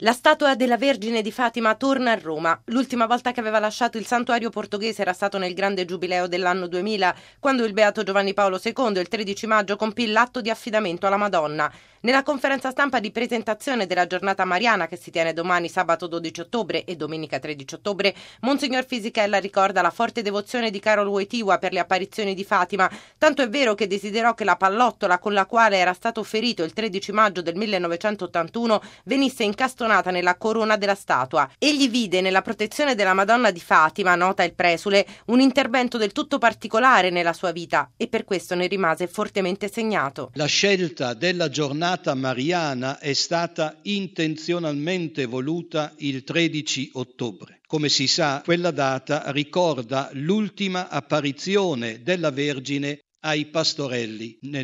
La statua della Vergine di Fatima torna a Roma. L'ultima volta che aveva lasciato il santuario portoghese era stato nel grande giubileo dell'anno 2000, quando il beato Giovanni Paolo II il 13 maggio compì l'atto di affidamento alla Madonna. Nella conferenza stampa di presentazione della giornata mariana che si tiene domani sabato 12 ottobre e domenica 13 ottobre, Monsignor Fisichella ricorda la forte devozione di Karol Wojtyła per le apparizioni di Fatima, tanto è vero che desiderò che la pallottola con la quale era stato ferito il 13 maggio del 1981 venisse incastonata nella corona della statua. Egli vide nella protezione della Madonna di Fatima, nota il presule, un intervento del tutto particolare nella sua vita e per questo ne rimase fortemente segnato. La scelta della giornata mariana è stata intenzionalmente voluta il 13 ottobre. Come si sa, quella data ricorda l'ultima apparizione della Vergine ai pastorelli nel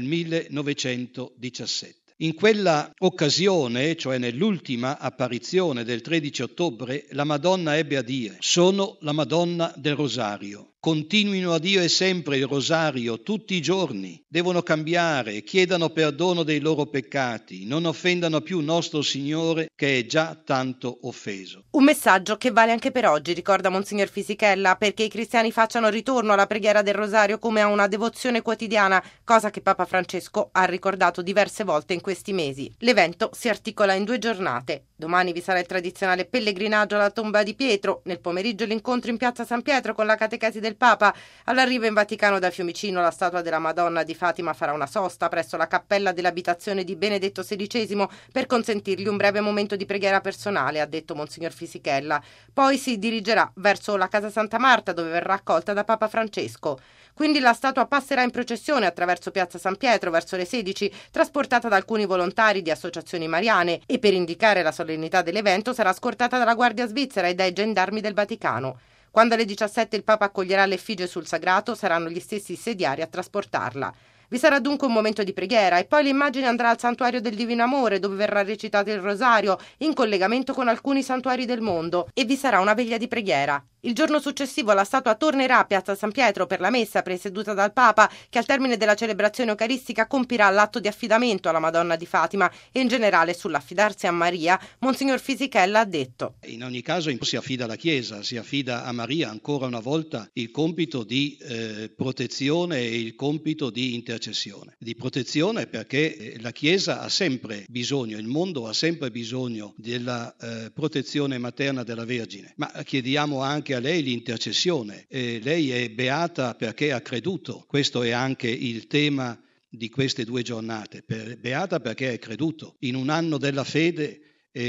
1917. In quella occasione, cioè nell'ultima apparizione del 13 ottobre, la Madonna ebbe a dire: «Sono la Madonna del Rosario. Continuino a dire sempre il Rosario tutti i giorni. Devono cambiare, chiedano perdono dei loro peccati, non offendano più nostro Signore che è già tanto offeso». Un messaggio che vale anche per oggi, ricorda Monsignor Fisichella, perché i cristiani facciano ritorno alla preghiera del Rosario come a una devozione quotidiana, cosa che Papa Francesco ha ricordato diverse volte in questi mesi. L'evento si articola in 2 giornate. Domani vi sarà il tradizionale pellegrinaggio alla tomba di Pietro, nel pomeriggio l'incontro in piazza San Pietro con la catechesi del Papa. All'arrivo in Vaticano da Fiumicino la statua della Madonna di Fatima farà una sosta presso la cappella dell'abitazione di Benedetto XVI per consentirgli un breve momento di preghiera personale, ha detto Monsignor Fisichella. Poi si dirigerà verso la Casa Santa Marta, dove verrà accolta da Papa Francesco. Quindi la statua passerà in processione attraverso piazza San Pietro verso le 16, trasportata da alcuni volontari di associazioni mariane, e per indicare la solennità dell'evento sarà scortata dalla Guardia Svizzera e dai gendarmi del Vaticano. Quando alle 17 il Papa accoglierà l'effigie sul sagrato, saranno gli stessi sediari a trasportarla. Vi sarà dunque un momento di preghiera e poi l'immagine andrà al Santuario del Divino Amore, dove verrà recitato il Rosario in collegamento con alcuni santuari del mondo, e vi sarà una veglia di preghiera. Il giorno successivo la statua tornerà a piazza San Pietro per la messa presieduta dal Papa, che al termine della celebrazione eucaristica compirà l'atto di affidamento alla Madonna di Fatima e in generale sull'affidarsi a Maria. Monsignor Fisichella ha detto: in ogni caso si affida alla Chiesa, si affida a Maria ancora una volta il compito di protezione e il compito di intercessione. Di protezione perché la Chiesa ha sempre bisogno, il mondo ha sempre bisogno della protezione materna della Vergine, ma chiediamo anche a lei l'intercessione. Lei è beata perché ha creduto, questo è anche il tema di queste 2 giornate, beata perché hai creduto. In un anno della fede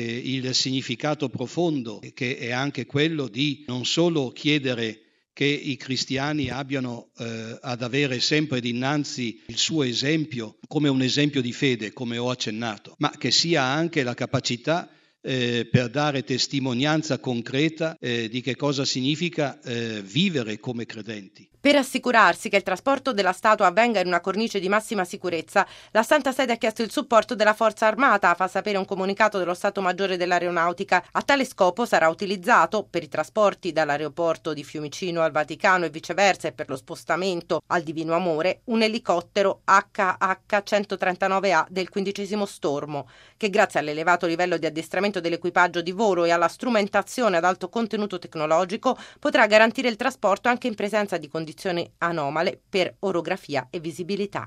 il significato profondo, che è anche quello di non solo chiedere che i cristiani abbiano ad avere sempre dinanzi il suo esempio come un esempio di fede, come ho accennato, ma che sia anche la capacità per dare testimonianza concreta di che cosa significa vivere come credenti. Per assicurarsi che il trasporto della statua avvenga in una cornice di massima sicurezza, la Santa Sede ha chiesto il supporto della Forza Armata, fa sapere un comunicato dello Stato Maggiore dell'Aeronautica. A tale scopo sarà utilizzato, per i trasporti dall'aeroporto di Fiumicino al Vaticano e viceversa e per lo spostamento al Divino Amore, un elicottero HH-139A del 15° Stormo, che grazie all'elevato livello di addestramento dell'equipaggio di volo e alla strumentazione ad alto contenuto tecnologico potrà garantire il trasporto anche in presenza di condizioni anomale per orografia e visibilità.